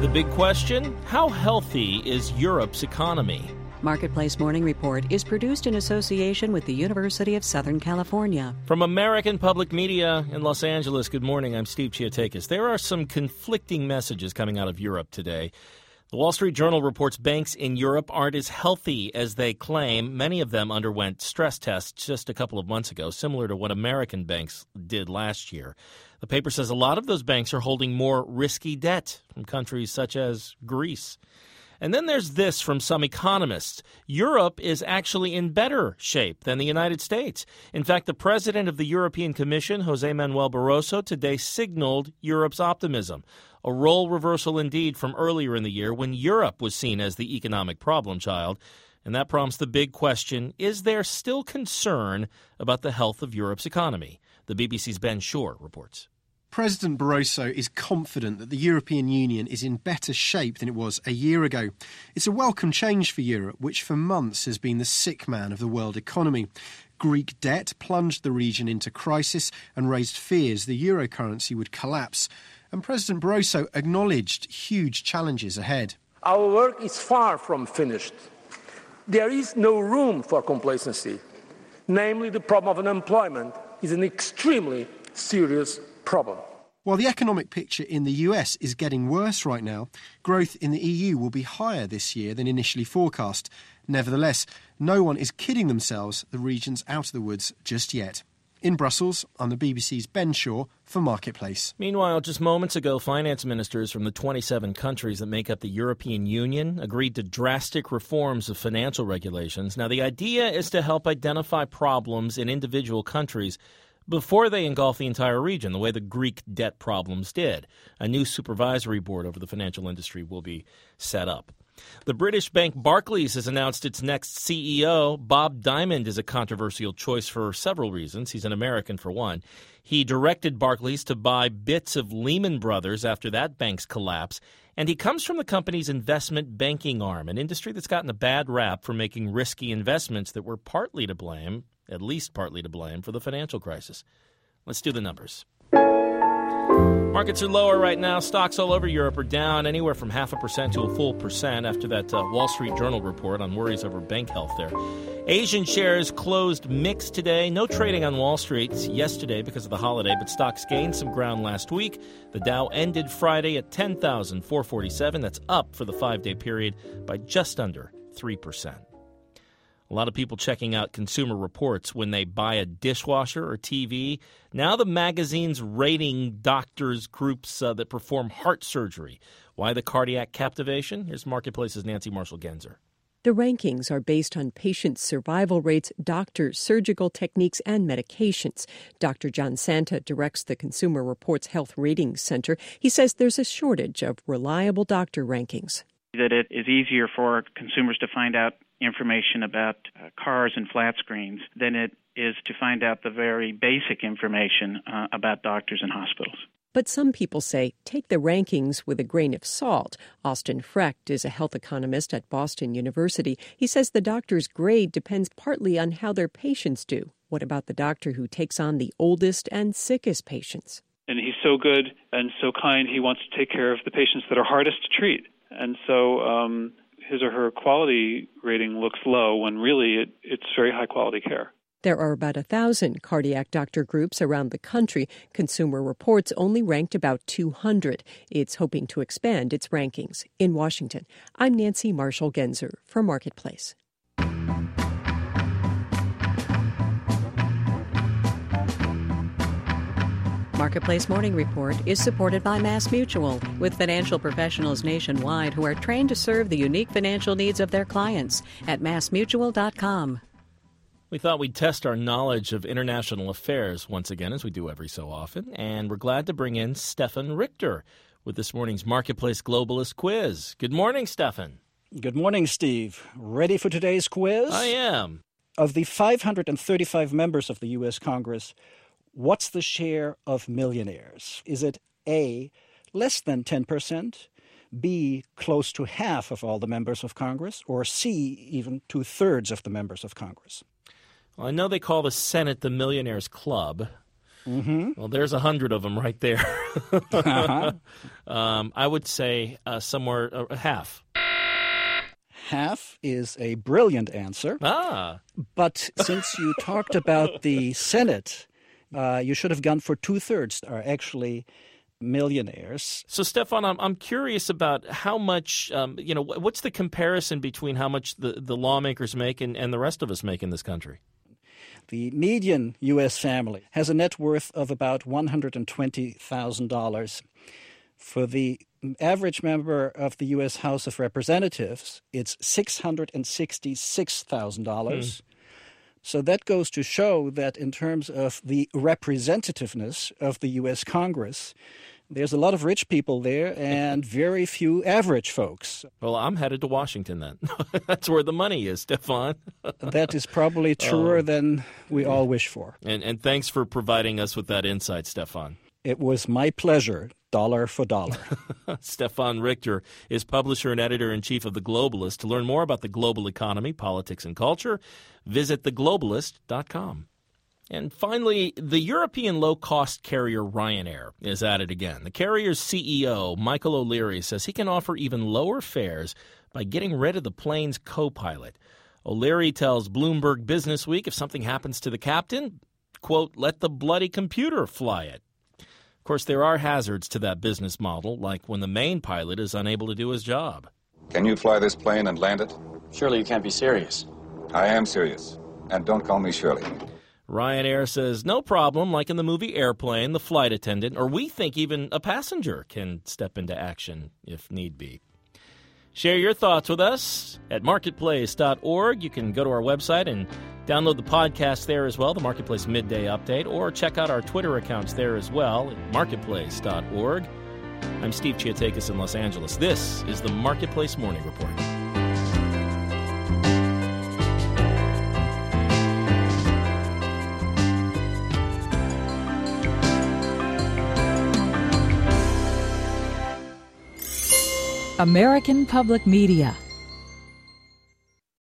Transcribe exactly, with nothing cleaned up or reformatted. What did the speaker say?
The big question, how healthy is Europe's economy? Marketplace Morning Report is produced in association with the University of Southern California. From American Public Media in Los Angeles, good morning. I'm Steve Chiatakis. There are some conflicting messages coming out of Europe today. The Wall Street Journal reports banks in Europe aren't as healthy as they claim. Many of them underwent stress tests just a couple of months ago, similar to what American banks did last year. The paper says a lot of those banks are holding more risky debt from countries such as Greece. And then there's this from some economists. Europe is actually in better shape than the United States. In fact, the president of the European Commission, José Manuel Barroso, today signaled Europe's optimism. A role reversal indeed from earlier in the year when Europe was seen as the economic problem child. And that prompts the big question, is there still concern about the health of Europe's economy? The B B C's Ben Shore reports. President Barroso is confident that the European Union is in better shape than it was a year ago. It's a welcome change for Europe, which for months has been the sick man of the world economy. Greek debt plunged the region into crisis and raised fears the euro currency would collapse. And President Barroso acknowledged huge challenges ahead. Our work is far from finished. There is no room for complacency. Namely, the problem of unemployment is an extremely serious problem. While the economic picture in the U S is getting worse right now, growth in the E U will be higher this year than initially forecast. Nevertheless, no one is kidding themselves the region's out of the woods just yet. In Brussels, I'm the B B C's Ben Shore for Marketplace. Meanwhile, just moments ago, finance ministers from the twenty-seven countries that make up the European Union agreed to drastic reforms of financial regulations. Now, the idea is to help identify problems in individual countries before they engulf the entire region, the way the Greek debt problems did. A new supervisory board over the financial industry will be set up. The British bank Barclays has announced its next C E O. Bob Diamond is a controversial choice for several reasons. He's an American, for one. He directed Barclays to buy bits of Lehman Brothers after that bank's collapse. And he comes from the company's investment banking arm, an industry that's gotten a bad rap for making risky investments that were partly to blame, at least partly to blame, for the financial crisis. Let's do the numbers. Markets are lower right now. Stocks all over Europe are down anywhere from half a percent to a full percent after that uh, Wall Street Journal report on worries over bank health there. Asian shares closed mixed today. No trading on Wall Street yesterday because of the holiday, but stocks gained some ground last week. The Dow ended Friday at ten thousand four hundred forty-seven. That's up for the five-day period by just under three percent. A lot of people checking out Consumer Reports when they buy a dishwasher or T V. Now the magazine's rating doctors groups uh, that perform heart surgery. Why the cardiac captivation? Here's Marketplace's Nancy Marshall-Genzer. The rankings are based on patient survival rates, doctors, surgical techniques, and medications. Doctor John Santa directs the Consumer Reports Health Ratings Center. He says there's a shortage of reliable doctor rankings. That it is easier for consumers to find out information about uh, cars and flat screens than it is to find out the very basic information uh, about doctors and hospitals. But some people say take the rankings with a grain of salt. Austin Frecht is a health economist at Boston University. He says the doctor's grade depends partly on how their patients do. What about the doctor who takes on the oldest and sickest patients? And he's so good and so kind, he wants to take care of the patients that are hardest to treat. And so um, his or her quality rating looks low when really it, it's very high-quality care. There are about a thousand cardiac doctor groups around the country. Consumer Reports only ranked about two hundred. It's hoping to expand its rankings. In Washington, I'm Nancy Marshall-Genzer for Marketplace. Marketplace Morning Report is supported by MassMutual, with financial professionals nationwide who are trained to serve the unique financial needs of their clients at mass mutual dot com. We thought we'd test our knowledge of international affairs once again, as we do every so often, and we're glad to bring in Stefan Richter with this morning's Marketplace Globalist Quiz. Good morning, Stefan. Good morning, Steve. Ready for today's quiz? I am. Of the five hundred thirty-five members of the U S Congress, what's the share of millionaires? Is it A, less than ten percent, B, close to half of all the members of Congress, or C, even two-thirds of the members of Congress? Well, I know they call the Senate the Millionaires Club. Mm-hmm. Well, there's a hundred of them right there. uh-huh. Um, I would say uh, somewhere uh, half. Half is a brilliant answer. Ah. But since you talked about the Senate, uh, you should have gone for two-thirds are actually millionaires. So, Stefan, I'm, I'm curious about how much, um, you know, what's the comparison between how much the, the lawmakers make and, and the rest of us make in this country? The median U S family has a net worth of about one hundred twenty thousand dollars. For the average member of the U S House of Representatives, it's six hundred sixty-six thousand dollars. Hmm. So that goes to show that in terms of the representativeness of the U S Congress, there's a lot of rich people there and very few average folks. Well, I'm headed to Washington then. That's where the money is, Stefan. That is probably truer oh. than we all wish for. And, and thanks for providing us with that insight, Stefan. It was my pleasure, dollar for dollar. Stefan Richter is publisher and editor-in-chief of The Globalist. To learn more about the global economy, politics, and culture, visit the globalist dot com. And finally, the European low-cost carrier Ryanair is at it again. The carrier's C E O, Michael O'Leary, says he can offer even lower fares by getting rid of the plane's co-pilot. O'Leary tells Bloomberg Businessweek if something happens to the captain, quote, let the bloody computer fly it. Of course, there are hazards to that business model, like when the main pilot is unable to do his job. Can you fly this plane and land it? Surely you can't be serious. I am serious. And don't call me Shirley. Ryanair says no problem, like in the movie Airplane, the flight attendant, or we think even a passenger can step into action if need be. Share your thoughts with us at marketplace dot org. You can go to our website and download the podcast there as well, the Marketplace Midday Update, or check out our Twitter accounts there as well at marketplace dot org. I'm Steve Chiatakis in Los Angeles. This is the Marketplace Morning Report. American Public Media